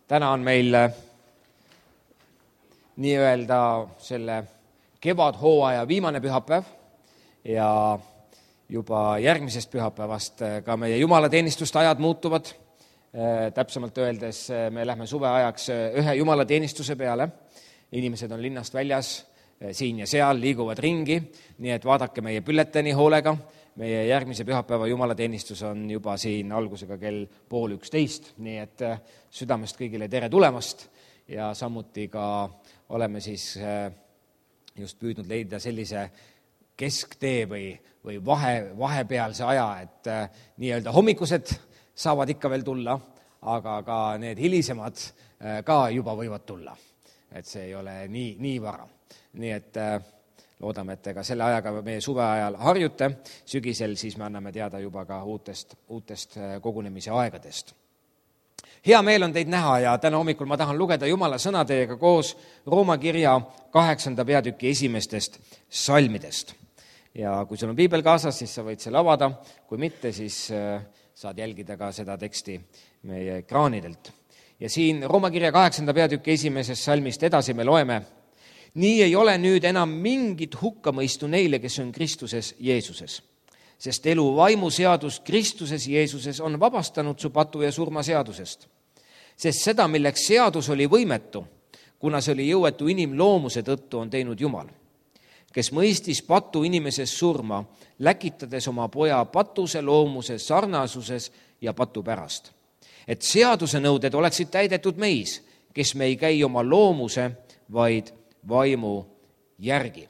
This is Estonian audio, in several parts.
Täna on meil nii-öelda selle kevadhooaja viimane pühapäev ja juba järgmisest pühapäevast ka meie jumalateenistuste ajad muutuvad. Täpsemalt öeldes me lähme suveajaks ühe jumalateenistuse peale. Inimesed on linnast väljas, siin ja seal, liiguvad ringi, nii et vaadake meie bülleteni hoolega. Meie järgmise pühapäeva jumalateenistus on juba siin algusega kell 10:30, nii et südamest kõigile tere tulemast ja samuti ka oleme siis just püüdnud leida sellise kesktee või vahepealse aja, et nii-öelda hommikused saavad ikka veel tulla, aga ka need hilisemad ka juba võivad tulla. Et see ei ole nii vara. Nii et loodame, et ka selle ajaga meie suveajal harjute. Sügisel siis me anname teada juba ka uutest kogunemise aegadest. Hea meel on teid näha ja täna hommikul ma tahan lugeda Jumala sõna teiega koos Rooma kirja 8. peatüki esimestest salmidest. Ja kui sul on piibel kaasas, siis sa võid selle avada. Kui mitte, siis saad jälgida ka seda teksti meie ekraanidelt. Ja siin Rooma kirja 8. peatüki esimesest salmist edasi me loeme: nii ei ole nüüd enam mingit hukkamõistu neile, kes on Kristuses Jeesuses. Sest elu vaimuseadus Kristuses Jeesuses on vabastanud su patu ja surma seadusest. Sest seda, milleks seadus oli võimetu, kuna see oli jõuetu inimloomuse tõttu, on teinud Jumal, kes mõistis patu inimeses surma, läkitades oma poja patuse loomuse sarnasuses ja patu pärast. Et seaduse nõuded oleksid täidetud meis, kes me ei käi oma loomuse, vaid vaimu järgi.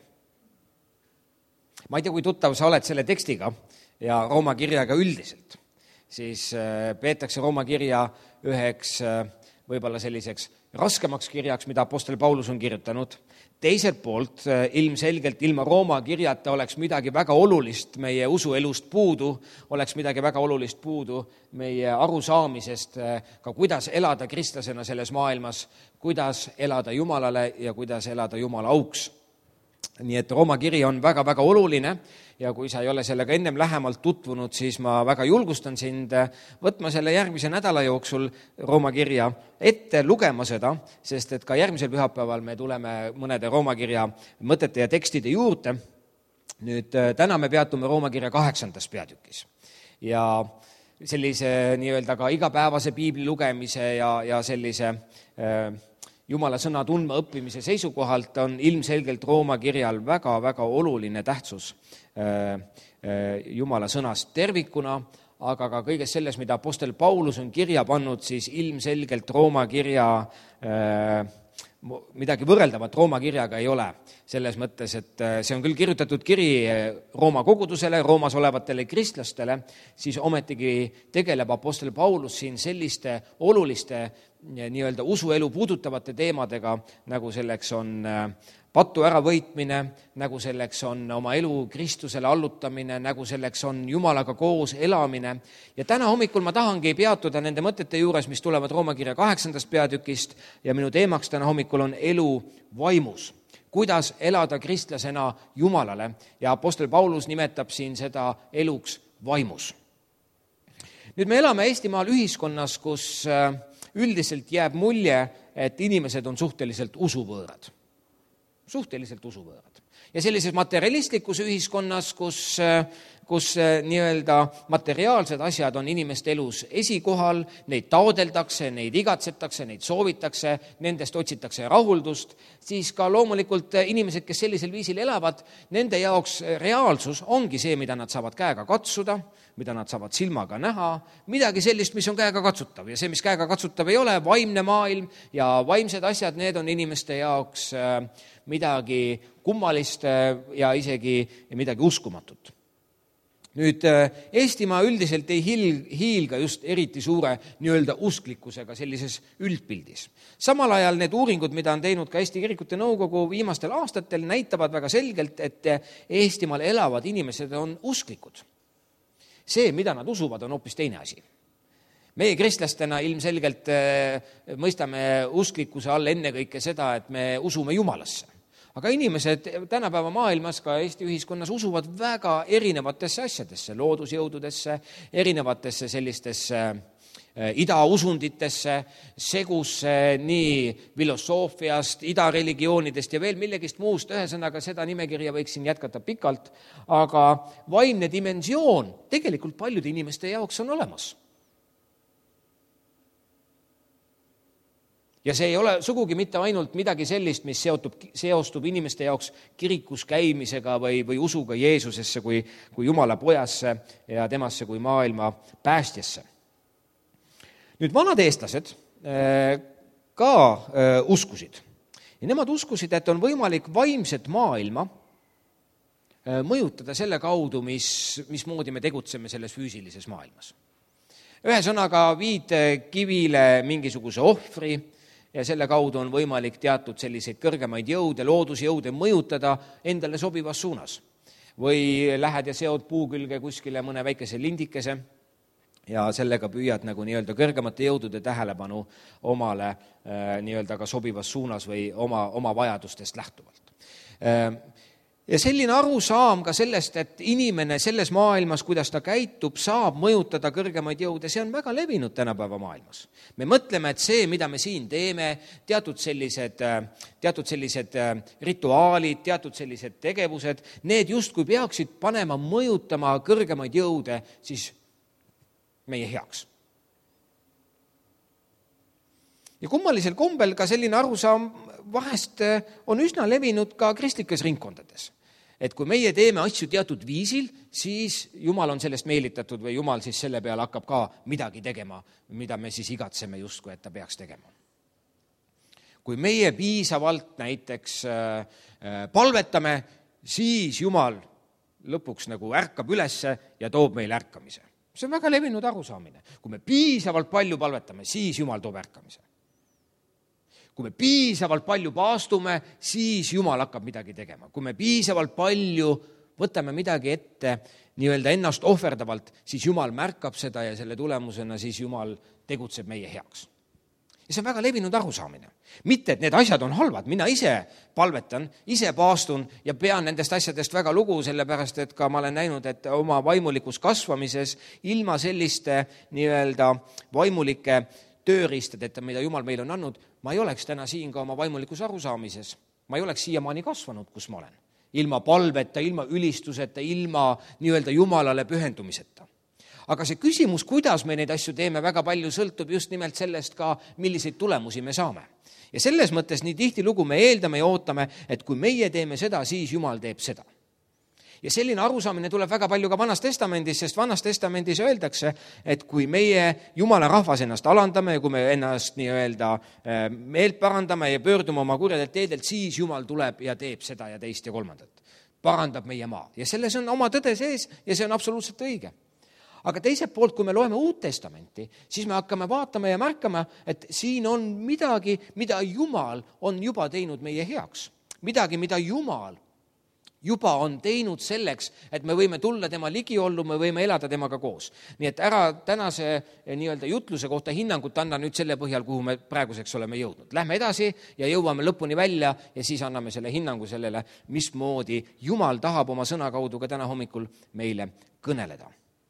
Ma ei tea, kui tuttav sa oled selle tekstiga ja Rooma kirjaga üldiselt, siis peetakse Rooma kirja üheks võib-olla selliseks raskemaks kirjaks, mida apostel Paulus on kirjutanud. Teiselt poolt ilmselgelt ilma Rooma kirjata oleks midagi väga olulist meie usuelust puudu, oleks midagi väga olulist puudu meie arusaamisest, ka kuidas elada kristlasena selles maailmas, kuidas elada Jumalale ja kuidas elada Jumala auks. Nii et Rooma kiri on väga-väga oluline ja kui sa ei ole sellega ennem lähemalt tutvunud, siis ma väga julgustan sind võtma selle järgmise nädala jooksul Rooma kirja ette, lugema seda, sest et ka järgmisel pühapäeval me tuleme mõnede Rooma kirja mõtete ja tekstide juurde. Nüüd täna me peatume Rooma kirja 8. peatükis ja sellise nii-öelda ka igapäevase piibli lugemise ja sellise Jumala sõna tundma õppimise seisukohalt on ilmselgelt Rooma kirjal väga-väga oluline tähtsus Jumala sõnast tervikuna, aga ka kõiges selles, mida apostel Paulus on kirja pannud, siis ilmselgelt Rooma kirja midagi võrreldavat Rooma kirjaga ei ole. Selles mõttes, et see on küll kirjutatud kiri Rooma kogudusele, Roomas olevatele kristlastele, siis ometigi tegeleb apostel Paulus siin selliste oluliste nii-öelda usuelu puudutavate teemadega, nagu selleks on pattu äravõitmine, nagu selleks on oma elu Kristusele allutamine, nagu selleks on Jumalaga koos elamine. Ja täna hommikul ma tahangi peatuda nende mõtete juures, mis tulevad Rooma kirja 8. peatükist ja minu teemaks täna hommikul on elu vaimus. Kuidas elada kristlasena Jumalale ja apostel Paulus nimetab siin seda eluks vaimus. Nüüd me elame Eestimaal ühiskonnas, kus üldiselt jääb mulje, et inimesed on suhteliselt usuvõõrad. Suhteliselt usuvõõrad. Ja sellises materialistlikus ühiskonnas, kus nii-öelda materiaalsed asjad on inimeste elus esikohal, neid taodeldakse, neid igatsetakse, neid soovitakse, nendest otsitakse rahuldust, siis ka loomulikult inimesed, kes sellisel viisil elavad, nende jaoks reaalsus ongi see, mida nad saavad käega katsuda, mida nad saavad silmaga näha, midagi sellist, mis on käega katsutav. Ja see, mis käega katsutav ei ole, vaimne maailm ja vaimsed asjad, need on inimeste jaoks midagi kummalist ja isegi midagi uskumatut. Nüüd Eestimaa üldiselt ei hiilga just eriti suure nii-öelda usklikkusega sellises üldpildis. Samal ajal need uuringud, mida on teinud ka Eesti Kirikute Nõukogu viimastel aastatel, näitavad väga selgelt, et Eestimaal elavad inimesed on usklikud. See, mida nad usuvad, on hoopis teine asi. Meie kristlastena ilmselgelt mõistame usklikkuse all ennekõike seda, et me usume Jumalasse. Aga inimesed tänapäeva maailmas, ka Eesti ühiskonnas, usuvad väga erinevatesse asjadesse, loodusjõududesse, erinevatesse sellistesse idausunditesse, segusse nii filosoofiast, idareligioonidest ja veel millegist muust, ühesõnaga seda nimekirja võiksin jätkata pikalt, aga vaimne dimensioon tegelikult paljude inimeste jaoks on olemas. Ja see ei ole sugugi mitte ainult midagi sellist, mis seostub inimeste jaoks kirikus käimisega või usuga Jeesusesse kui Jumala pojasse ja temasse kui maailma päästjasse. Nüüd vanad eestlased ka uskusid. Ja nemad uskusid, et on võimalik vaimset maailma mõjutada selle kaudu, mismoodi me tegutseme selles füüsilises maailmas. Ühesõnaga viid kivile mingisuguse ohvri, ja selle kaudu on võimalik teatud selliseid kõrgemaid jõude, loodusjõude mõjutada endale sobivas suunas. Või lähed ja seod puu külge kuskile mõne väikese lindikese ja sellega püüad nagu nii-öelda kõrgemate jõudude tähelepanu omale nii-öelda ka sobivas suunas või oma vajadustest lähtuvalt. Ja selline arusaam ka sellest, et inimene selles maailmas, kuidas ta käitub, saab mõjutada kõrgemaid jõude, see on väga levinud tänapäeva maailmas. Me mõtleme, et see, mida me siin teeme, teatud sellised rituaalid, teatud sellised tegevused, need justkui peaksid panema mõjutama kõrgemaid jõude siis meie heaks. Ja kummalisel kombel ka selline arusaam vahest on üsna levinud ka kristlikes ringkondades. Et kui meie teeme asju teatud viisil, siis Jumal on sellest meelitatud või Jumal siis selle peale hakkab ka midagi tegema, mida me siis igatseme justkui, et ta peaks tegema. Kui meie piisavalt näiteks palvetame, siis Jumal lõpuks nagu ärkab ülesse ja toob meile ärkamise. See on väga levinud arusaamine. Kui me piisavalt palju palvetame, siis Jumal toob ärkamise. Kui me piisavalt palju paastume, siis Jumal hakkab midagi tegema. Kui me piisavalt palju võtame midagi ette nii-öelda ennast ohverdavalt, siis Jumal märkab seda ja selle tulemusena siis Jumal tegutseb meie heaks. Ja see on väga levinud arusaamine. Mitte, et need asjad on halvad. Mina ise palvetan, ise paastun ja pean nendest asjadest väga lugu, sellepärast, et ka ma olen näinud, et oma vaimulikus kasvamises ilma selliste nii-öelda vaimulike tööriistadeta, mida Jumal meil on andnud, ma ei oleks täna siin ka oma vaimulikus arusaamises. Ma ei oleks siiamaani kasvanud, kus ma olen. Ilma palveta, ilma ülistuseta, ilma nii-öelda Jumalale pühendumiseta. Aga see küsimus, kuidas me neid asju teeme, väga palju sõltub just nimelt sellest ka, milliseid tulemusi me saame. Ja selles mõttes nii tihtilugu me eeldame ja ootame, et kui meie teeme seda, siis Jumal teeb seda. Ja selline arusaamine tuleb väga palju ka Vanas Testamendis, sest Vanas Testamendis öeldakse, et kui meie Jumala rahvas ennast alandame ja kui me ennast nii-öelda meelt parandame ja pöördume oma kurjadelt teedelt, siis Jumal tuleb ja teeb seda ja teist ja kolmandat. Parandab meie maa. Ja selles on oma tõde sees ja see on absoluutselt õige. Aga teiselt poolt, kui me loeme Uut Testamenti, siis me hakkame vaatama ja märkama, et siin on midagi, mida Jumal on juba teinud meie heaks. Midagi, mida Jumal juba on teinud selleks, et me võime tulla tema ligiollu, me võime elada temaga koos. Nii et ära tänase nii-öelda jutluse kohta hinnangut anna nüüd selle põhjal, kuhu me praeguseks oleme jõudnud. Lähme edasi ja jõuame lõpuni välja ja siis anname selle hinnangu sellele, mismoodi Jumal tahab oma sõna kaudu ka täna hommikul meile kõneleda.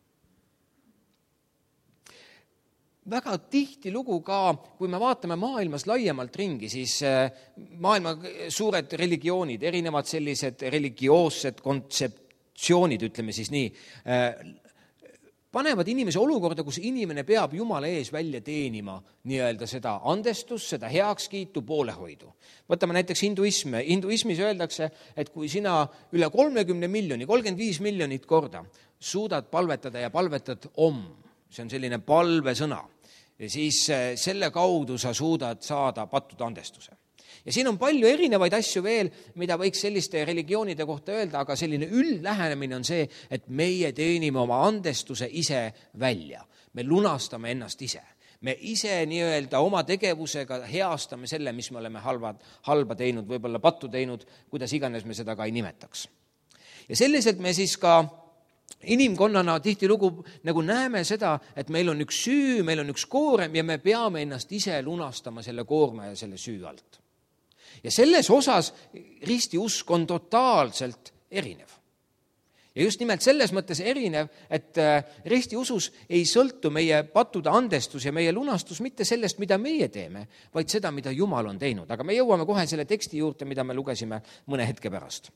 Väga tihti lugu ka, kui me vaatame maailmas laiemalt ringi, siis maailma suured religioonid, erinevad sellised religioossed kontseptsioonid, ütleme siis nii, panevad inimese olukorda, kus inimene peab Jumala ees välja teenima nii-öelda seda andestust, seda heakskiitu, poolehoidu. Võtame näiteks hinduisme. Hinduismis öeldakse, et kui sina üle 30 miljoni, 35 miljonit korda suudad palvetada ja palvetad see on selline palvesõna, ja siis selle kaudu sa suudad saada pattude andestuse. Ja siin on palju erinevaid asju veel, mida võiks selliste religioonide kohta öelda, aga selline üldlähenemine on see, et meie teenime oma andestuse ise välja. Me lunastame ennast ise. Me ise nii-öelda oma tegevusega heastame selle, mis me oleme halba teinud, võib-olla pattu teinud, kuidas iganes me seda ka ei nimetaks. Ja selliselt me siis ka inimkonnana tihtilugu nagu näeme seda, et meil on üks süü, meil on üks koorem ja me peame ennast ise lunastama selle koorma ja selle süü alt. Ja selles osas ristiusk on totaalselt erinev. ja just nimelt selles mõttes erinev, et ristiusus ei sõltu meie pattude andestus ja meie lunastus mitte sellest, mida meie teeme, vaid seda, mida Jumal on teinud. Aga me jõuame kohe selle teksti juurde, mida me lugesime mõne hetke pärast.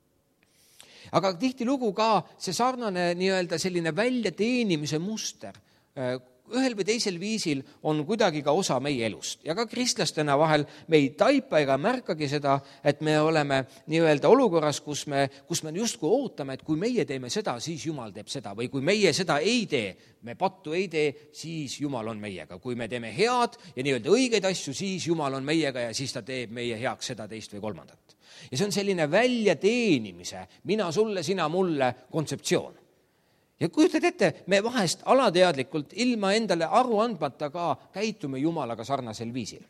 Aga tihtilugu ka see sarnane nii-öelda selline väljateenimise muster ühel või teisel viisil on kuidagi ka osa meie elust. Ja ka kristlastena vahel me ei taipa ega märkagi seda, et me oleme nii-öelda olukorras, kus me justkui ootame, et kui meie teeme seda, siis Jumal teeb seda. Või kui meie seda ei tee, me pattu ei tee, siis Jumal on meiega. Kui me teeme head ja nii-öelda õigeid asju, siis Jumal on meiega ja siis ta teeb meie heaks seda, teist või kolmandat. Ja see on selline väljateenimise, mina sulle, sina mulle kontseptsioon. Ja kujutad ette, me vahest alateadlikult ilma endale aru andmata ka käitume Jumalaga sarnasel viisil.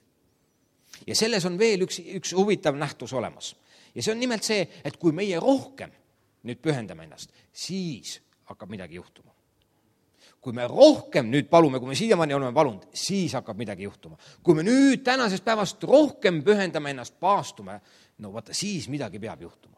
Ja selles on veel üks huvitav nähtus olemas. Ja see on nimelt see, et kui meie rohkem nüüd pühendame ennast, siis hakkab midagi juhtuma. Kui me rohkem nüüd palume, kui me siiamaani oleme palunud, siis hakkab midagi juhtuma. Kui me nüüd tänasest päevast rohkem pühendame ennast, paastume, no vaata, siis midagi peab juhtuma.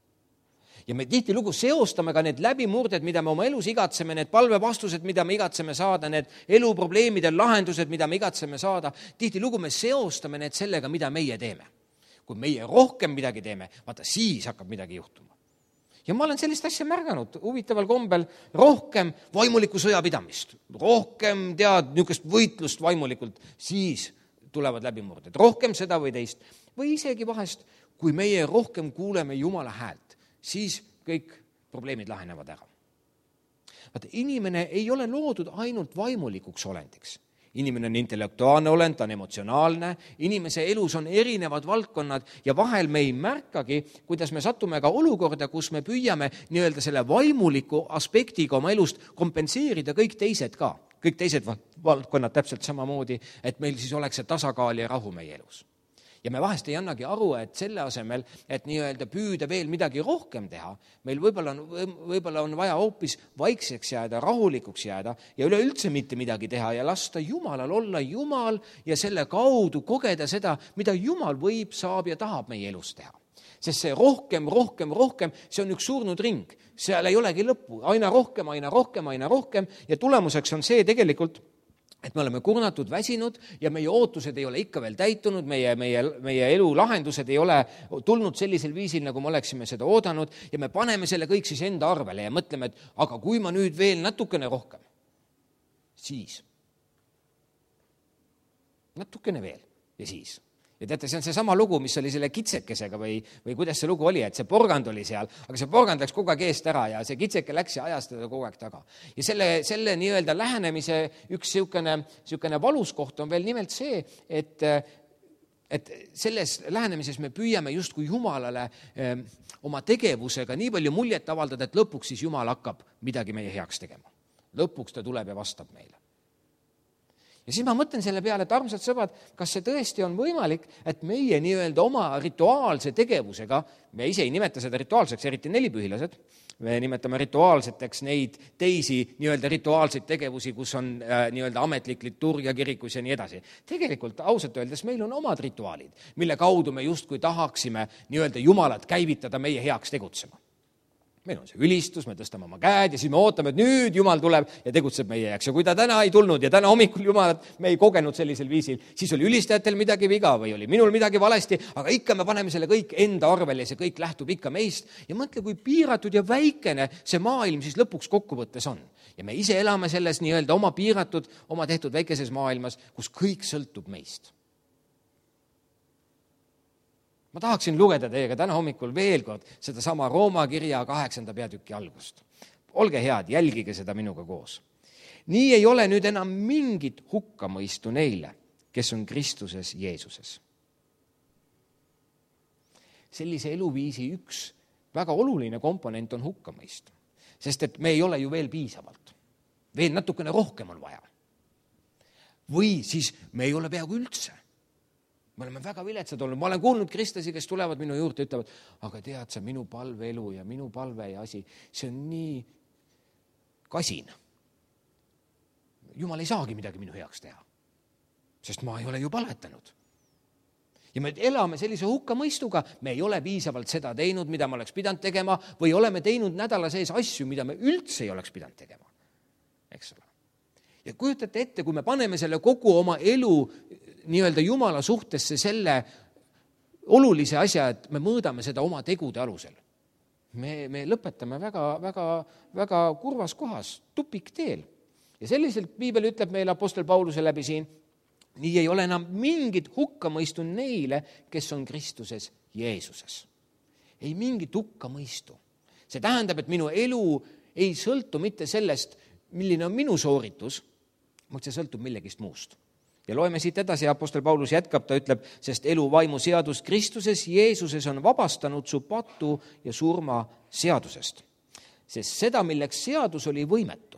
Ja me tihtilugu seostame ka need läbimurded, mida me oma elus igatseme, need palvevastused, mida me igatseme saada, need eluprobleemide lahendused, mida me igatseme saada, tihtilugu me seostame need sellega, mida meie teeme. Kui meie rohkem midagi teeme, vaata, siis hakkab midagi juhtuma. Ja ma olen sellist asja märganud huvitaval kombel rohkem vaimulikku sõjapidamist, rohkem niisugust võitlust vaimulikult, siis tulevad läbimurded, rohkem seda või teist. Või isegi vahest, kui meie rohkem kuuleme Jumala häält, siis kõik probleemid lahenevad ära. Vaata, inimene ei ole loodud ainult vaimulikuks olendiks. Inimene on intellektuaalne olend, ta on emotsionaalne, inimese elus on erinevad valdkonnad ja vahel me ei märkagi, kuidas me satume ka olukorda, kus me püüame nii-öelda selle vaimuliku aspektiga oma elust kompenseerida kõik teised ka. Kõik teised valdkonnad täpselt samamoodi, et meil siis oleks see tasakaal ja rahu meie elus. Ja me vahest ei annagi aru, et selle asemel, et nii-öelda püüda veel midagi rohkem teha, meil võib-olla on vaja hoopis vaikseks jääda, rahulikuks jääda ja üleüldse mitte midagi teha ja lasta Jumalal olla Jumal ja selle kaudu kogeda seda, mida Jumal võib, saab ja tahab meie elus teha. Sest see rohkem, see on üks surnud ring. Seal ei olegi lõppu, aina rohkem ja tulemuseks on see tegelikult, et me oleme kurnatud, väsinud ja meie ootused ei ole ikka veel täitunud, meie elu lahendused ei ole tulnud sellisel viisil, nagu me oleksime seda oodanud ja me paneme selle kõik siis enda arvele ja mõtleme, et aga kui ma nüüd veel natukene rohkem, siis natukene veel ja siis. Ja teate, see on see sama lugu, mis oli selle kitsekesega või kuidas see lugu oli, et see porgand oli seal, aga see porgand läks kogu aeg eest ära ja see kitseke läks ja ajas teda kogu aeg taga. Ja selle nii-öelda lähenemise üks siukene valus koht on veel nimelt see, et selles lähenemises me püüame justkui Jumalale oma tegevusega nii palju muljet avaldada, et lõpuks siis Jumal hakkab midagi meie heaks tegema. Lõpuks ta tuleb ja vastab meile. Ja siis ma mõtlen selle peale, et armsad sõbrad, kas see tõesti on võimalik, et meie nii-öelda oma rituaalse tegevusega, me ise ei nimeta seda rituaalseks, eriti nelipühilased, me nimetame rituaalseteks neid teisi nii-öelda rituaalseid tegevusi, kus on nii-öelda ametlik liturgia kirikus ja nii edasi. Tegelikult ausalt öeldes meil on omad rituaalid, mille kaudu me justkui tahaksime nii-öelda Jumalat käivitada meie heaks tegutsema. Meil on see ülistus, me tõstame oma käed ja siis me ootame, et nüüd Jumal tuleb ja tegutseb meie jaoks. Ja kui ta täna ei tulnud ja täna hommikul Jumalat me ei kogenud sellisel viisil, siis oli ülistajatel midagi viga või oli minul midagi valesti, aga ikka me paneme selle kõik enda arvele ja see kõik lähtub ikka meist. Ja mõtle, kui piiratud ja väikene see maailm siis lõpuks kokkuvõttes on. Ja me ise elame selles nii-öelda oma piiratud, oma tehtud väikeses maailmas, kus kõik sõltub meist. Ma tahaksin lugeda teiega täna hommikul veel kord seda sama Rooma kirja 8. peatüki algust. Olge head, jälgige seda minuga koos. Nii ei ole nüüd enam mingit hukkamõistu neile, kes on Kristuses Jeesuses. Sellise eluviisi üks väga oluline komponent on hukkamõist, sest et me ei ole ju veel piisavalt. Veel natukene rohkem on vaja. Või siis me ei ole peaaegu üldse. Me oleme väga viletsad olnud. Ma olen kuulnud kristlasi, kes tulevad minu juurde ja ütlevad, aga tead sa, minu palveelu ja minu palve ja asi, see on nii kasin. Jumal ei saagi midagi minu heaks teha, sest ma ei ole ju palvetanud. ja me elame sellise hukkamõistuga, me ei ole piisavalt seda teinud, mida me oleks pidanud tegema, või oleme teinud nädala sees asju, mida me üldse ei oleks pidanud tegema. Eks ole. Ja kujutate ette, kui me paneme selle kogu oma elu nii-öelda Jumala suhtesse selle olulise asja, et me mõõdame seda oma tegude alusel. Me lõpetame väga kurvas kohas, tupikteel. Ja selliselt Piibel ütleb meile apostel Pauluse läbi siin, nii ei ole enam mingit hukkamõistu neile, kes on Kristuses Jeesuses. Ei mingit hukkamõistu. See tähendab, et minu elu ei sõltu mitte sellest, milline on minu sooritus, vaid see sõltub millegist muust. Ja loeme siit edasi, apostel Paulus jätkab, ta ütleb, sest elu vaimu seadus Kristuses Jeesuses on vabastanud su patu ja surma seadusest. Sest seda, milleks seadus oli võimetu,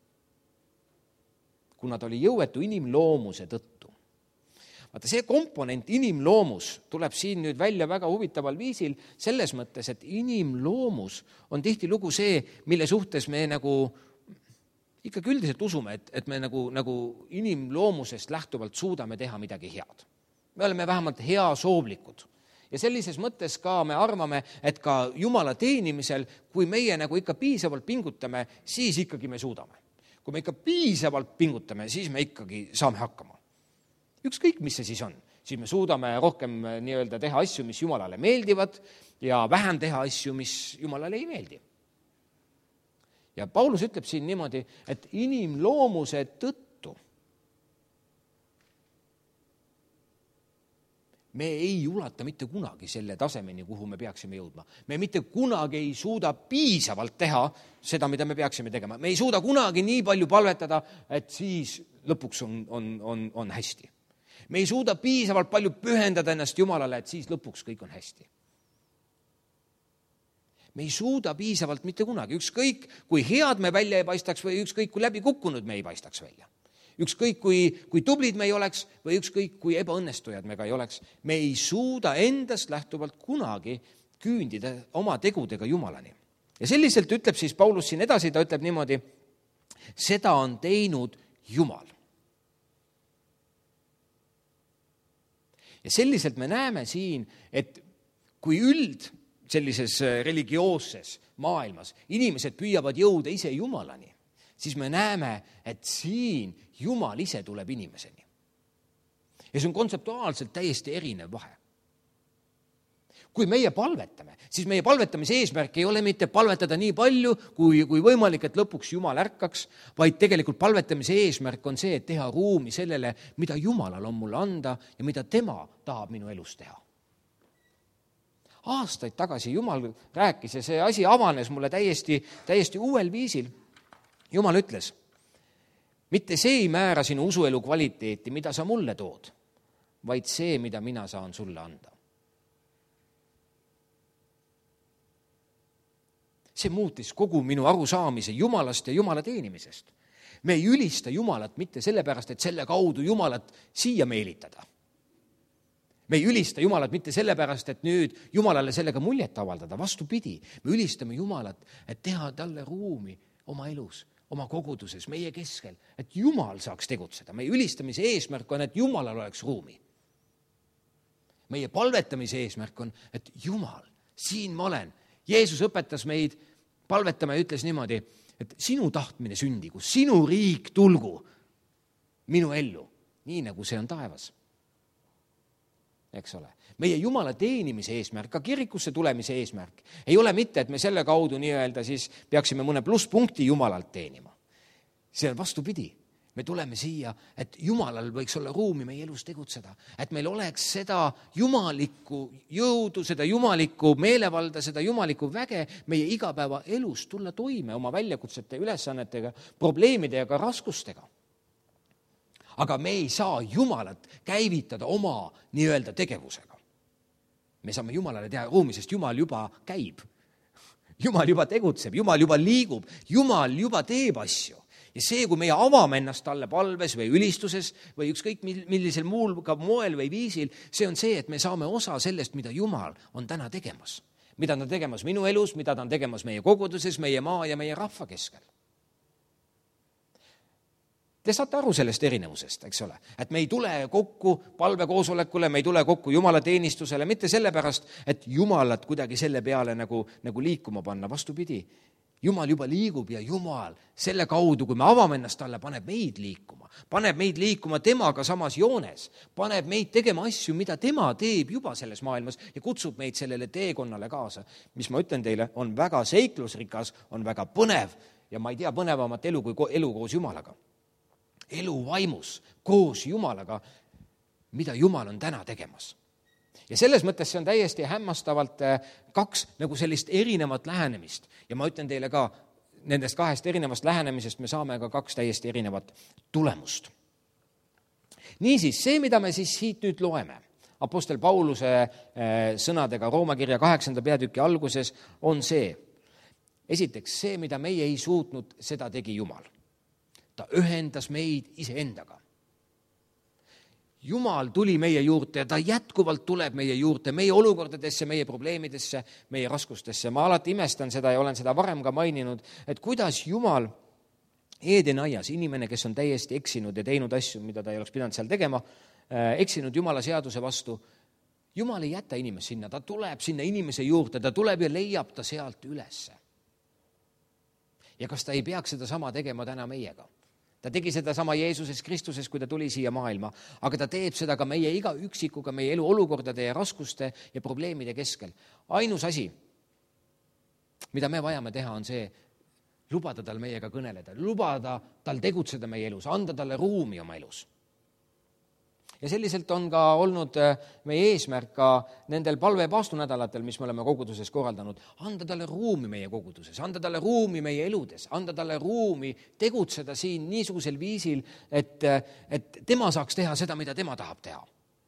kuna ta oli jõuetu inimloomuse tõttu. Vaata, see komponent, inimloomus, tuleb siin nüüd välja väga huvitaval viisil selles mõttes, et inimloomus on tihtilugu see, mille suhtes me nagu ikkagi üldiselt usume, et me nagu inimloomusest lähtuvalt suudame teha midagi head. Me oleme vähemalt heasoovlikud. Ja sellises mõttes ka me arvame, et ka Jumala teenimisel, kui meie nagu ikka piisavalt pingutame, siis ikkagi me suudame. Kui me ikka piisavalt pingutame, siis me ikkagi saame hakkama. Ükskõik, mis see siis on. Siis me suudame rohkem nii-öelda teha asju, mis Jumalale meeldivad ja vähem teha asju, mis Jumalale ei meeldi. Ja Paulus ütleb siin niimoodi, et inimloomuse tõttu me ei ulata mitte kunagi selle tasemeni, kuhu me peaksime jõudma. Me mitte kunagi ei suuda piisavalt teha seda, mida me peaksime tegema. Me ei suuda kunagi nii palju palvetada, et siis lõpuks on hästi. Me ei suuda piisavalt palju pühendada ennast Jumalale, et siis lõpuks kõik on hästi. Me ei suuda piisavalt mitte kunagi. Ükskõik, kui head me välja ei paistaks või ükskõik, kui läbi kukkunud me ei paistaks välja. Ükskõik, kui tublid me ei oleks või ükskõik, kui ebaõnnestujad me ka ei oleks. Me ei suuda endast lähtuvalt kunagi küündida oma tegudega Jumalani. Ja selliselt ütleb siis Paulus siin edasi, ta ütleb niimoodi, seda on teinud Jumal. Ja selliselt me näeme siin, et kui sellises religioosses maailmas inimesed püüavad jõuda ise Jumalani, siis me näeme, et siin Jumal ise tuleb inimeseni. Ja see on kontseptuaalselt täiesti erinev vahe. Kui meie palvetame, siis meie palvetamise eesmärk ei ole mitte palvetada nii palju, kui võimalik, et lõpuks Jumal ärkaks, vaid tegelikult palvetamise eesmärk on see, et teha ruumi sellele, mida Jumalal on mulle anda ja mida tema tahab minu elus teha. Aastaid tagasi Jumal rääkis ja see asi avanes mulle täiesti uuel viisil. Jumal ütles, mitte see ei määra sinu usuelu kvaliteeti, mida sa mulle tood, vaid see, mida mina saan sulle anda. See muutis kogu minu arusaamise Jumalast ja Jumala teenimisest. Me ei ülista Jumalat mitte sellepärast, et selle kaudu Jumalat siia meelitada. Me ei ülista Jumalat mitte sellepärast, et nüüd Jumalale sellega muljet avaldada. Vastupidi, me ülistame Jumalat, et teha talle ruumi oma elus, oma koguduses, meie keskel, et Jumal saaks tegutseda. Meie ülistamise eesmärk on, et Jumalal oleks ruumi. Meie palvetamise eesmärk on, et Jumal, siin ma olen. Jeesus õpetas meid palvetama ja ütles niimoodi, et sinu tahtmine sündigu, sinu riik tulgu minu ellu, nii nagu see on taevas. Eks ole. Meie Jumala teenimise eesmärk, ka kirikusse tulemise eesmärk ei ole mitte, et me selle kaudu nii-öelda siis peaksime mõne plusspunkti Jumalalt teenima. See on vastupidi. Me tuleme siia, et Jumalal võiks olla ruumi meie elus tegutseda, et meil oleks seda jumalikku jõudu, seda jumalikku meelevalda, seda jumalikku väge meie igapäeva elus tulla toime oma väljakutsete, ülesannetega, probleemide ja ka raskustega. Aga me ei saa Jumalat käivitada oma nii-öelda tegevusega. Me saame Jumalale teha ruumi, sest Jumal juba käib. Jumal juba tegutseb, Jumal juba liigub, Jumal juba teeb asju. Ja see, kui meie avame ennast talle palves või ülistuses või ükskõik millisel muul ka moel või viisil, see on see, et me saame osa sellest, mida Jumal on täna tegemas. Mida ta on tegemas minu elus, mida ta on tegemas meie koguduses, meie maa ja meie rahva keskel. Te saate aru sellest erinevusest, eks ole, et me ei tule kokku palvekoosolekule, me ei tule kokku jumalateenistusele, mitte sellepärast, et Jumalat kuidagi selle peale nagu liikuma panna, vastupidi. Jumal juba liigub ja Jumal selle kaudu, kui me avame ennast talle, paneb meid liikuma temaga samas joones, paneb meid tegema asju, mida tema teeb juba selles maailmas ja kutsub meid sellele teekonnale kaasa. Mis ma ütlen teile, on väga seiklusrikas, on väga põnev ja ma ei tea põnevamat elu kui elu koos Jumalaga. Elu vaimus koos Jumalaga, mida Jumal on täna tegemas. Ja selles mõttes see on täiesti hämmastavalt kaks nagu sellist erinevat lähenemist. Ja ma ütlen teile ka, nendest kahest erinevast lähenemisest me saame ka kaks täiesti erinevat tulemust. Niisiis, see, mida me siis siit nüüd loeme, apostel Pauluse sõnadega Rooma kirja 8. peatüki alguses, on see. Esiteks, see, mida meie ei suutnud, seda tegi Jumal. Ta ühendas meid iseendaga. Jumal tuli meie juurde ja ta jätkuvalt tuleb meie juurde, meie olukordadesse, meie probleemidesse, meie raskustesse. Ma alati imestan seda ja olen seda varem ka maininud, et kuidas Jumal Eedenaias, inimene, kes on täiesti eksinud ja teinud asju, mida ta ei oleks pidanud seal tegema, eksinud Jumala seaduse vastu, Jumal ei jäta inimest sinna, ta tuleb sinna inimese juurde, ta tuleb ja leiab ta sealt ülesse. Ja kas ta ei peaks seda sama tegema täna meiega? Ta tegi seda sama Jeesuses Kristuses, kui ta tuli siia maailma, aga ta teeb seda ka meie iga üksikuga, meie elu olukordade ja raskuste ja probleemide keskel. Ainus asi, mida me vajame teha, on see, lubada tal meiega kõneleda, lubada tal tegutseda meie elus, anda talle ruumi oma elus. Ja selliselt on ka olnud meie eesmärk ka nendel palve- ja paastunädalatel, mis me oleme koguduses korraldanud, anda talle ruumi meie koguduses, anda talle ruumi meie eludes, anda talle ruumi tegutseda siin niisugusel viisil, et tema saaks teha seda, mida tema tahab teha.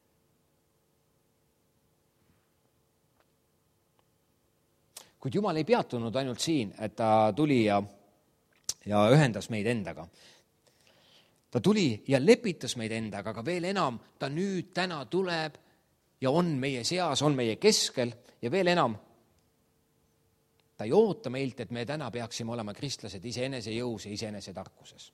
Kuid Jumal ei peatunud ainult siin, et ta tuli ja ühendas meid endaga. Ta tuli ja lepitas meid endaga, aga veel enam, ta nüüd täna tuleb ja on meie seas, on meie keskel ja veel enam, ta ei oota meilt, et me täna peaksime olema kristlased iseenese jõus ja iseenese tarkuses.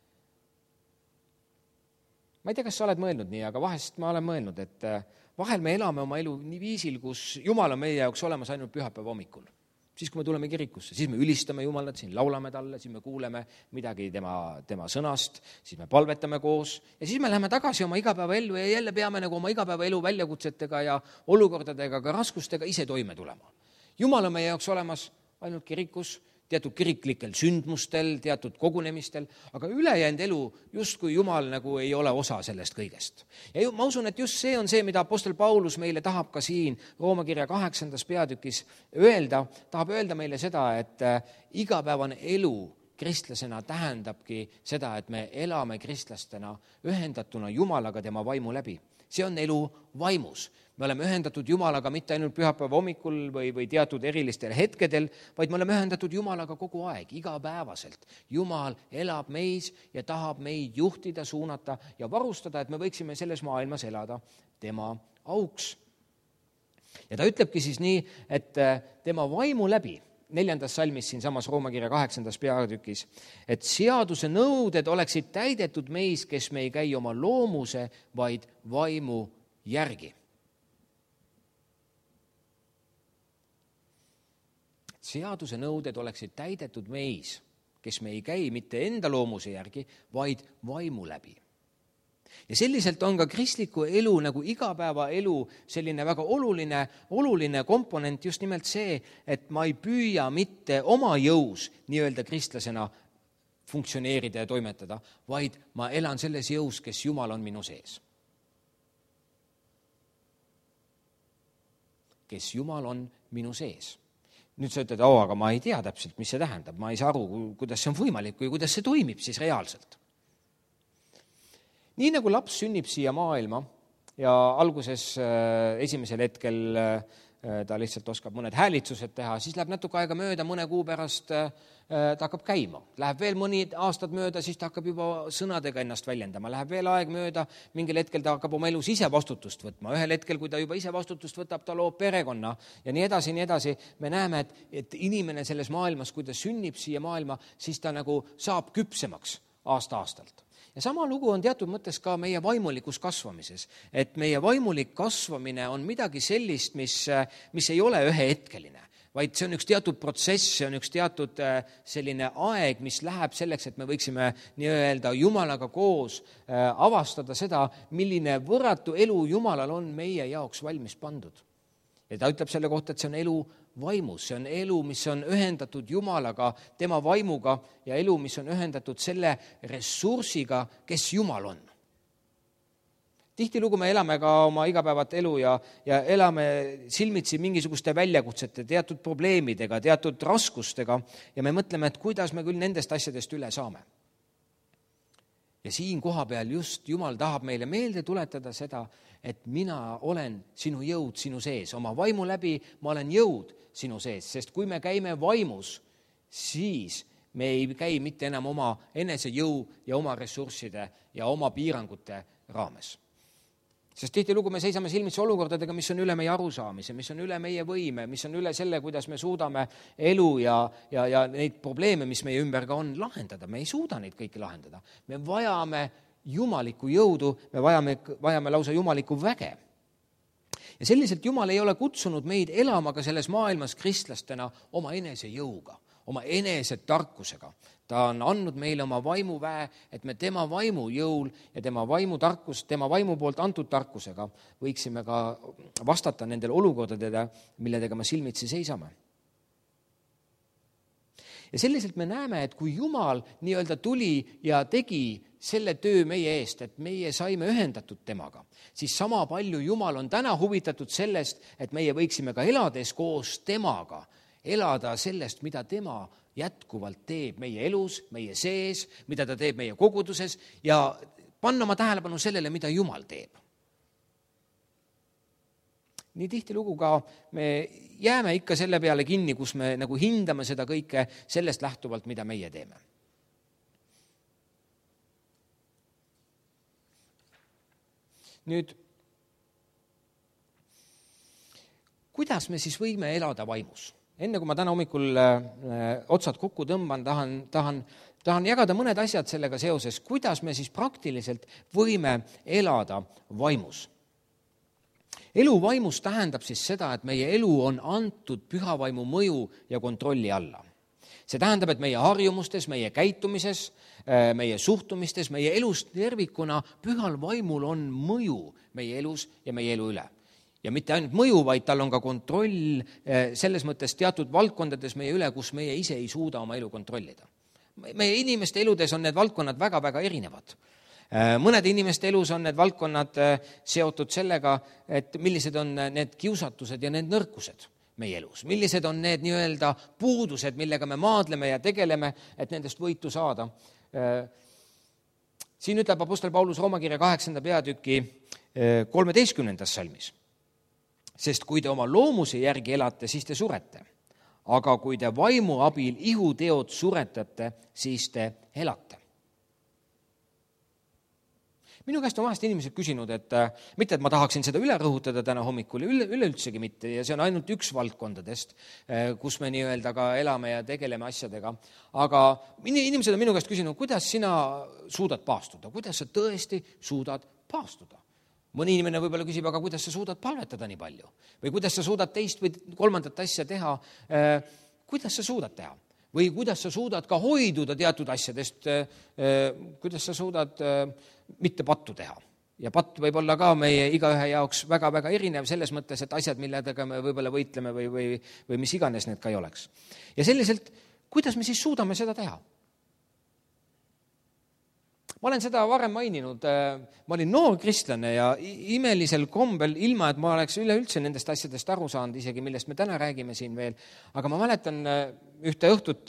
Ma ei tea, kas sa oled mõelnud nii, aga vahest ma olen mõelnud, et vahel me elame oma elu nii viisil, kus Jumal on meie jaoks olemas ainult pühapäeva hommikul. Siis, kui me tuleme kirikusse, siis me ülistame Jumalat, siin laulame talle, siis me kuuleme midagi tema sõnast, siis me palvetame koos ja siis me läheme tagasi oma igapäevaellu ja jälle peame nagu oma igapäevaelu väljakutsetega ja olukordadega, ka raskustega ise toime tulema. Jumal on meie jaoks olemas ainult kirikus, teatud kiriklikel sündmustel, teatud kogunemistel, aga ülejäänud elu justkui Jumal nagu ei ole osa sellest kõigest. Ja ma usun, et just see on see, mida apostel Paulus meile tahab ka siin Rooma kirja 8. peatükis öelda. Tahab öelda meile seda, et igapäevane elu kristlasena tähendabki seda, et me elame kristlastena ühendatuna Jumalaga tema vaimu läbi. See on elu vaimus. Me oleme ühendatud Jumalaga mitte ainult pühapäeva hommikul või teatud erilistel hetkedel, vaid me oleme ühendatud Jumalaga kogu aeg, igapäevaselt. Jumal elab meis ja tahab meid juhtida, suunata ja varustada, et me võiksime selles maailmas elada tema auks. Ja ta ütlebki siis nii, et tema vaimu läbi, 4. salmis siin samas Rooma kirja 8. peatükis, et seaduse nõuded oleksid täidetud meis, kes me ei käi oma loomuse, vaid vaimu järgi. Seaduse nõuded oleksid täidetud meis, kes me ei käi mitte enda loomuse järgi, vaid vaimu läbi. Ja selliselt on ka kristliku elu nagu igapäevaelu selline väga oluline komponent just nimelt see, et ma ei püüa mitte oma jõus nii-öelda kristlasena funktsioneerida ja toimetada, vaid ma elan selles jõus, kes Jumal on minu sees. Kes Jumal on minu sees. Nüüd sa ütled, aga ma ei tea täpselt, mis see tähendab, ma ei saa aru, kuidas see on võimalik või kuidas see toimib siis reaalselt. Nii nagu laps sünnib siia maailma ja alguses esimesel hetkel ta lihtsalt oskab mõned häälitsused teha, siis läheb natuke aega mööda, mõne kuu pärast ta hakkab käima. Läheb veel mõni aastad mööda, siis ta hakkab juba sõnadega ennast väljendama. Läheb veel aeg mööda, mingil hetkel ta hakkab oma elus ise vastutust võtma. Ühel hetkel, kui ta juba ise vastutust võtab, ta loob perekonna ja nii edasi. Me näeme, et inimene selles maailmas, kui ta sünnib siia maailma, siis ta nagu saab küpsemaks aasta-aastalt. ja sama lugu on teatud mõttes ka meie vaimulikus kasvamises. Et meie vaimulik kasvamine on midagi sellist, mis ei ole ühehetkeline, vaid see on üks teatud protsess, see on üks teatud selline aeg, mis läheb selleks, et me võiksime nii-öelda Jumalaga koos avastada seda, milline võrratu elu Jumalal on meie jaoks valmis pandud. Ja ta ütleb selle kohta, et see on elu vaimus, see on elu, mis on ühendatud Jumalaga, tema vaimuga ja elu, mis on ühendatud selle ressursiga, kes Jumal on. Tihtilugu me elame ka oma igapäevat elu ja elame silmitsi mingisuguste väljakutsete, teatud probleemidega, teatud raskustega ja me mõtleme, et kuidas me küll nendest asjadest üle saame. Ja siin koha peal just Jumal tahab meile meelde tuletada seda, et mina olen sinu jõud sinu sees. Oma vaimu läbi ma olen jõud sinu sees, sest kui me käime vaimus, siis me ei käi mitte enam oma enese jõu ja oma ressursside ja oma piirangute raames. Sest tihtilugu me seisame silmitsi olukordadega, mis on üle meie arusaamise, mis on üle meie võime, mis on üle selle, kuidas me suudame elu ja neid probleeme, mis meie ümber ka on, lahendada. Me ei suuda neid kõiki lahendada. Me vajame jumalikku jõudu, me vajame lausa jumalikku väge. Ja selliselt Jumal ei ole kutsunud meid elama ka selles maailmas kristlastena oma enese jõuga, oma enese tarkusega. Ta on andnud meile oma vaimuväe, et me tema vaimu jõul ja tema vaimu tarkus, tema vaimu poolt antud tarkusega võiksime ka vastata nendele olukordadele, milledega me silmitsi seisame. Ja selliselt me näeme, et kui Jumal nii-öelda tuli ja tegi selle töö meie eest, et meie saime ühendatud temaga, siis sama palju Jumal on täna huvitatud sellest, et meie võiksime ka elades koos temaga elada sellest, mida tema jätkuvalt teeb meie elus, meie sees, mida ta teeb meie koguduses ja panna oma tähelepanu sellele, mida Jumal teeb. Nii tihtilugu ka me jääme ikka selle peale kinni, kus me nagu hindame seda kõike sellest lähtuvalt, mida meie teeme. Nüüd, kuidas me siis võime elada vaimus? Enne kui ma täna hommikul otsad kokku tõmban, tahan jagada mõned asjad sellega seoses, kuidas me siis praktiliselt võime elada vaimus. Elu vaimus tähendab siis seda, et meie elu on antud püha vaimu mõju ja kontrolli alla. See tähendab, et meie harjumustes, meie käitumises, meie suhtumistes, meie elus tervikuna pühal vaimul on mõju meie elus ja meie elu üle. Ja mitte ainult mõju, vaid tal on ka kontroll selles mõttes teatud valdkondades meie üle, kus meie ise ei suuda oma elu kontrollida. Meie inimeste eludes on need valdkonnad väga-väga erinevad. Mõnede inimeste elus on need valdkonnad seotud sellega, et millised on need kiusatused ja need nõrkused meie elus. Millised on need nii-öelda puudused, millega me maadleme ja tegeleme, et nendest võitu saada. Siin ütleb apostel Paulus Roomakirja 8. peatüki 13. salmis. Sest kui te oma loomuse järgi elate, siis te surete. Aga kui te vaimu abil ihuteod suretate, siis te elate. Minu käest on vahest inimesed küsinud, et mitte, et ma tahaksin seda üle rõhutada täna hommikul, üleüldsegi mitte, ja see on ainult üks valdkondadest, kus me nii-öelda ka elame ja tegeleme asjadega. Aga inimesed on minu käest küsinud, kuidas sina suudad paastuda, kuidas sa tõesti suudad paastuda. Mõni inimene võib-olla küsib, aga kuidas sa suudad palvetada nii palju? Või kuidas sa suudad teist või kolmandat asja teha? Kuidas sa suudad teha? Või kuidas sa suudad ka hoiduda teatud asjadest? Kuidas sa suudad mitte pattu teha? Ja patt võib olla ka meie igaühe jaoks väga-väga erinev selles mõttes, et asjad, milledega me võib-olla võitleme või mis iganes need ka ei oleks. Ja selliselt, kuidas me siis suudame seda teha? Ma olen seda varem maininud, ma olin noor kristlane ja imelisel kombel, ilma et ma oleks üleüldse nendest asjadest aru saanud, isegi millest me täna räägime siin veel. Aga ma mäletan ühte õhtut,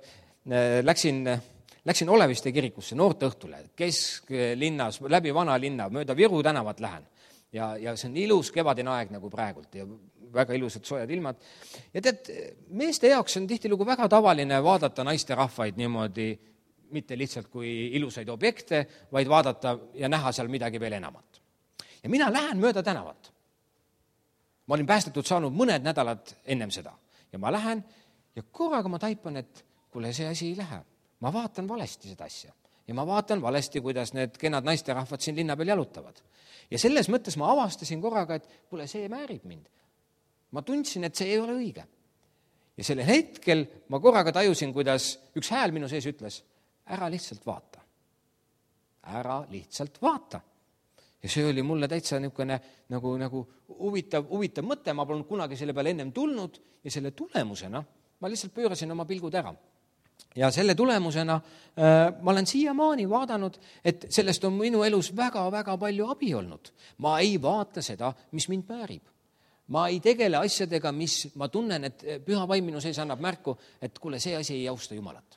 läksin Oleviste kirikusse noorte õhtule, kesklinnas, läbi vana linna, mööda Viru tänavat lähen. Ja see on ilus kevadine aeg nagu praegult ja väga ilusad soojad ilmad. Ja tead, meeste jaoks on tihtilugu väga tavaline vaadata naiste rahvaid niimoodi, mitte lihtsalt kui ilusaid objekte, vaid vaadata ja näha seal midagi veel enamat. Ja mina lähen mööda tänavat. Ma olin päästetud saanud mõned nädalad ennem seda. Ja ma lähen ja korraga ma taipan, et kuule, see asi ei lähe. Ma vaatan valesti seda asja. ja ma vaatan valesti, kuidas need kenad naisterahvad siin linna peal jalutavad. Ja selles mõttes ma avastasin korraga, et kuule, see määrib mind. Ma tundsin, et see ei ole õige. Ja sellel hetkel ma korraga tajusin, kuidas üks hääl minu sees ütles, ära lihtsalt vaata. Ära lihtsalt vaata. Ja see oli mulle täitsa niisugune nagu huvitav mõte, ma polnud kunagi selle peale ennem tulnud ja selle tulemusena ma lihtsalt pöörasin oma pilgud ära. Ja selle tulemusena ma olen siiamaani vaadanud, et sellest on minu elus väga-väga palju abi olnud. Ma ei vaata seda, mis mind määrib. Ma ei tegele asjadega, mis ma tunnen, et püha vaim minu sees annab märku, et kuule, see asi ei austa Jumalat.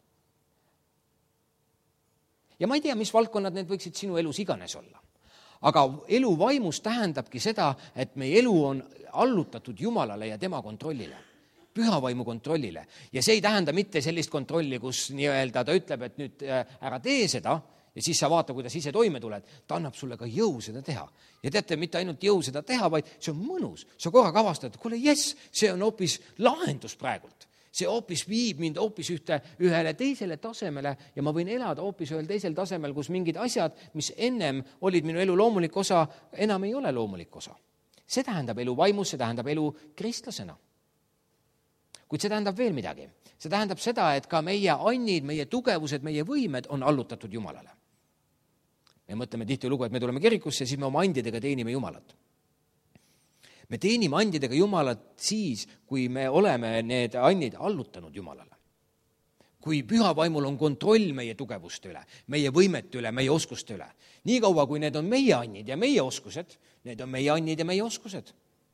Ja ma ei tea, mis valdkonnad need võiksid sinu elus iganes olla. Aga elu vaimus tähendabki seda, et meie elu on allutatud Jumalale ja tema kontrollile, püha vaimu kontrollile. Ja see ei tähenda mitte sellist kontrolli, kus nii-öelda ta ütleb, et nüüd ära tee seda ja siis sa vaata, kuidas ise toime tuled. Ta annab sulle ka jõu seda teha. Ja teate, mitte ainult jõu seda teha, vaid see on mõnus. Sa korraga avastad, et kuule, see on hoopis lahendus praegult. See hoopis viib mind hoopis ühele teisele tasemele ja ma võin elada hoopis ühel teisel tasemel, kus mingid asjad, mis ennem olid minu elu loomulik osa, enam ei ole loomulik osa. See tähendab elu vaimus, see tähendab elu kristlasena. Kuid see tähendab veel midagi. See tähendab seda, et ka meie annid, meie tugevused, meie võimed on allutatud Jumalale. Me mõtleme tihti lugu, et me tuleme kirikusse ja siis me oma andidega teenime Jumalat. Me teenime andidega Jumalat siis, kui me oleme need annid allutanud Jumalale. Kui püha vaimul on kontroll meie tugevuste üle, meie võimete üle, meie oskuste üle. Nii kaua, kui need on meie annid ja meie oskused, need on meie annid ja meie oskused.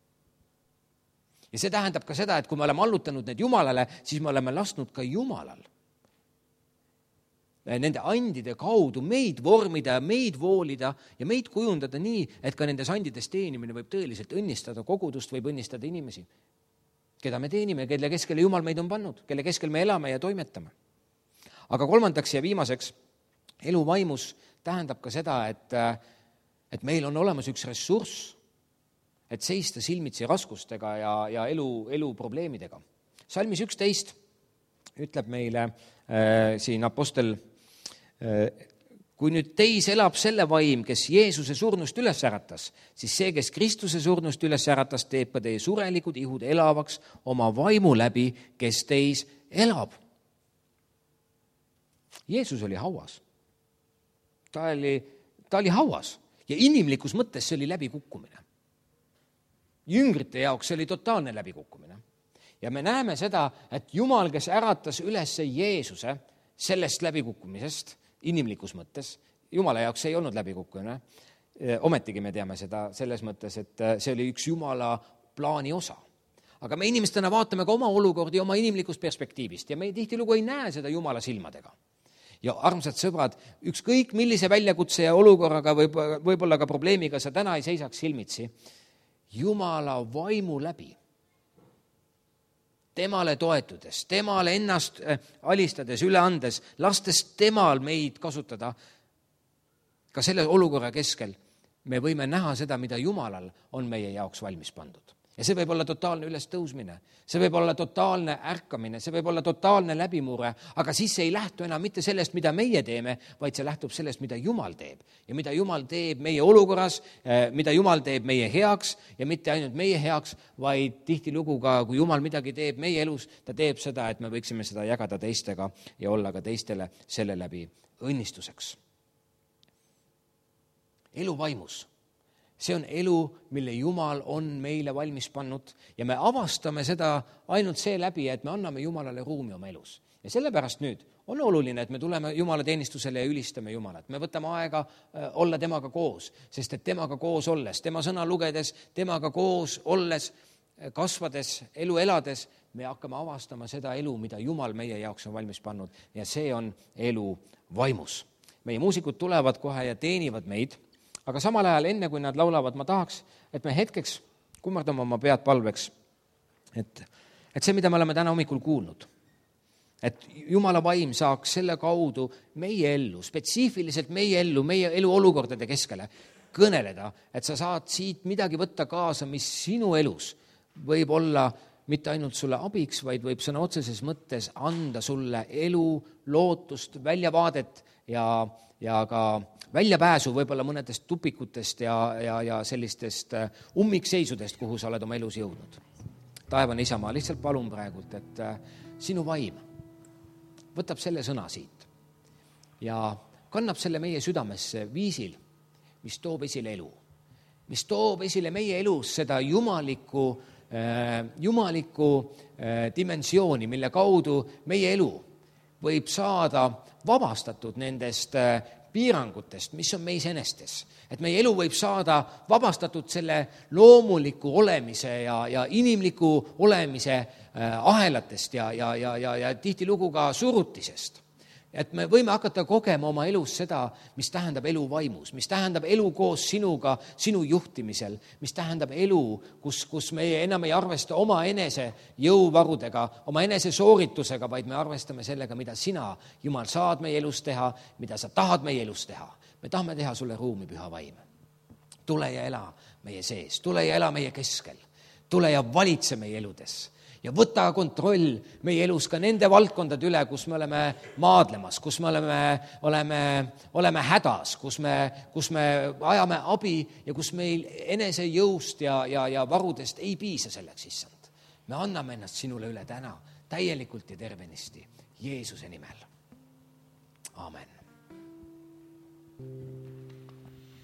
Ja see tähendab ka seda, et kui me oleme allutanud need Jumalale, siis me oleme lasknud ka Jumalal nende andide kaudu meid vormida ja meid voolida ja meid kujundada nii, et ka nendes andides teenimine võib tõeliselt õnnistada kogudust, võib õnnistada inimesi, keda me teenime, kelle keskele Jumal meid on pannud, kelle keskel me elame ja toimetame. Aga kolmandaks ja viimaseks, elu vaimus tähendab ka seda, et meil on olemas üks ressurss, et seista silmitsi raskustega ja elu probleemidega. Salmis 11 ütleb meile siin apostel, kui nüüd teis elab selle vaim, kes Jeesuse surnust üles äratas, siis see, kes Kristuse surnust üles äratas, teeb ka teie surelikud ihud elavaks oma vaimu läbi, kes teis elab. Jeesus oli hauas. Ta oli hauas ja inimlikus mõttes see oli läbikukkumine. Jüngrite jaoks see oli totaalne läbikukkumine. Ja me näeme seda, et Jumal, kes äratas üles Jeesuse sellest läbikukkumisest, inimlikus mõttes, Jumala jaoks ei olnud läbikukkumine, ometigi me teame seda selles mõttes, et see oli üks Jumala plaani osa. Aga me inimestena vaatame ka oma olukordi oma inimlikust perspektiivist ja me tihtilugu ei näe seda Jumala silmadega. Ja armsad sõbrad, ükskõik millise väljakutse ja olukorraga võib-olla ka probleemiga sa täna ei seisaks silmitsi, Jumala vaimu läbi, temale toetudes, temale ennast alistades, üle andes, lastes temal meid kasutada, ka selle olukorra keskel me võime näha seda, mida Jumalal on meie jaoks valmis pandud. Ja see võib olla totaalne ülestõusmine, see võib olla totaalne ärkamine, see võib olla totaalne läbimurre, aga siis see ei lähtu enam mitte sellest, mida meie teeme, vaid see lähtub sellest, mida Jumal teeb. Ja mida Jumal teeb meie olukorras, mida Jumal teeb meie heaks ja mitte ainult meie heaks, vaid tihtilugu ka, kui Jumal midagi teeb meie elus, ta teeb seda, et me võiksime seda jagada teistega ja olla ka teistele selle läbi õnnistuseks. Elu vaimus. See on elu, mille Jumal on meile valmis pannud ja me avastame seda ainult see läbi, et me anname Jumalale ruumi oma elus. Ja sellepärast nüüd on oluline, et me tuleme Jumala teenistusele ja ülistame Jumalat. Me võtame aega olla temaga koos, sest et temaga koos olles, tema sõna lugedes, temaga koos olles, kasvades, elu elades, me hakkame avastama seda elu, mida Jumal meie jaoks on valmis pannud ja see on elu vaimus. Meie muusikud tulevad kohe ja teenivad meid. Aga samal ajal, enne kui nad laulavad, ma tahaks, et me hetkeks kummardame oma pead palveks, et see, mida me oleme täna hommikul kuulnud, et Jumala vaim saaks selle kaudu meie ellu, spetsiifiliselt meie elu olukordade keskele kõneleda, et sa saad siit midagi võtta kaasa, mis sinu elus võib olla mitte ainult sulle abiks, vaid võib sõna otseses mõttes anda sulle elu, lootust, väljavaadet ja ka väljapääsu võib-olla mõnedest tupikutest ja sellistest ummikseisudest, kuhu sa oled oma elus jõudnud. Taevane Isa, ma lihtsalt palun praegult, et sinu vaim võtab selle sõna siit ja kannab selle meie südamesse viisil, mis toob esile elu, mis toob esile meie elus seda jumalikku dimensiooni, mille kaudu meie elu võib saada vabastatud nendest piirangutest, mis on meis enestes. Et meie elu võib saada vabastatud selle loomuliku olemise ja inimliku olemise ahelatest ja tihtilugu ka surutisest. Et me võime hakata kogema oma elus seda, mis tähendab elu vaimus, mis tähendab elu koos sinuga, sinu juhtimisel, mis tähendab elu, kus me enam ei arvesta oma enese jõuvarudega, oma enese sooritusega, vaid me arvestame sellega, mida sina, Jumal, saad meie elus teha, mida sa tahad meie elus teha. Me tahame teha sulle ruumi, Püha Vaim. Tule ja ela meie sees, tule ja ela meie keskel, tule ja valitse meie eludes. Ja võta kontroll meie elus ka nende valdkondade üle, kus me oleme maadlemas, kus me oleme hädas, kus me ajame abi ja kus meil enese jõust ja varudest ei piisa selleks, Issand. Me anname ennast sinule üle täna täielikult ja tervenisti Jeesuse nimel. Amen.